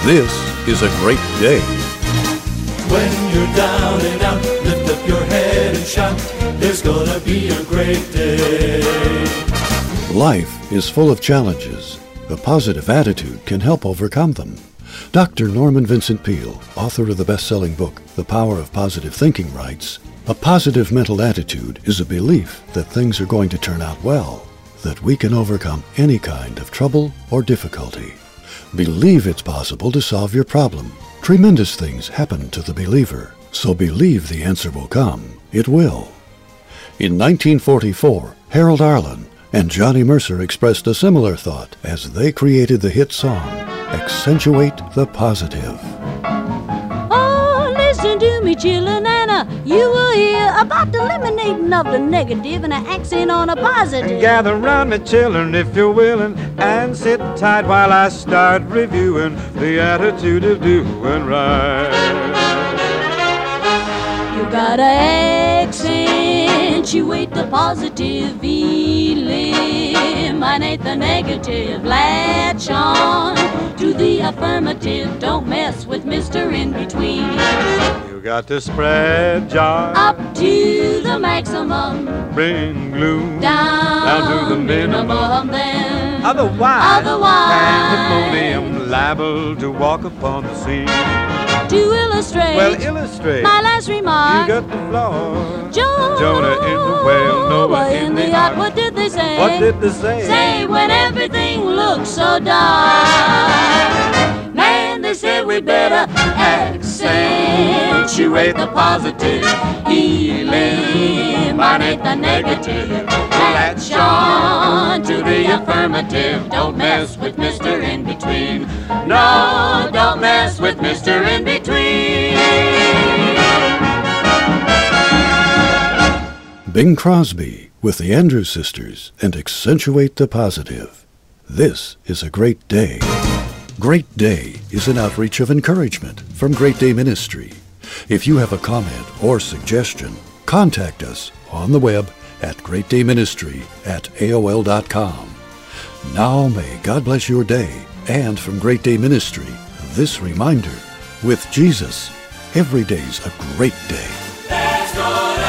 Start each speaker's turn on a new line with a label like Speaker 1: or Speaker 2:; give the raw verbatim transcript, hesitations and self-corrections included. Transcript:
Speaker 1: This is a great day.
Speaker 2: When you're down and out, lift up your head and shout, there's gonna be a great day.
Speaker 1: Life is full of challenges. A positive attitude can help overcome them. Doctor Norman Vincent Peale, author of the best-selling book, The Power of Positive Thinking, writes, "A positive mental attitude is a belief that things are going to turn out well, that we can overcome any kind of trouble or difficulty. Believe it's possible to solve your problem. Tremendous things happen to the believer, so believe the answer will come. It will." In nineteen forty-four, Harold Arlen and Johnny Mercer expressed a similar thought as they created the hit song, Accentuate the Positive.
Speaker 3: Oh, listen to me, chillin', and uh, you will hear about the eliminating of the negative and an accent on a positive.
Speaker 4: Gather round me, children, if you're willing, and sit tight while I start reviewing the attitude of doing right.
Speaker 3: You gotta accentuate the positive, eliminate the negative, latch on to the affirmative, don't mess with Mister In-Between.
Speaker 4: You got to spread joy
Speaker 3: Up to the maximum,
Speaker 4: bring gloom
Speaker 3: down,
Speaker 4: down to the minimum.
Speaker 3: minimum then.
Speaker 4: Otherwise,
Speaker 3: Otherwise,
Speaker 4: pandemonium liable to walk upon the scene.
Speaker 3: To illustrate,
Speaker 4: Well, illustrate.
Speaker 3: my last remark,
Speaker 4: You got the floor.
Speaker 3: Jo-
Speaker 4: Jonah in the whale, Noah in the ark.
Speaker 3: What did they say?
Speaker 4: What did they say?
Speaker 3: Say when everything looks so dark. Man, they said we better accentuate the positive, eliminate the negative, latch on to the affirmative. Don't mess with Mister In-Between. No, don't mess with Mister In-Between.
Speaker 1: Bing Crosby with the Andrews Sisters and Accentuate the Positive. This is a great day. Great Day is an outreach of encouragement from Great Day Ministry. If you have a comment or suggestion, contact us on the web at great day ministry at A O L dot com. Now may God bless your day, and from Great Day Ministry, this reminder, with Jesus, every day's a great day.
Speaker 2: There's gonna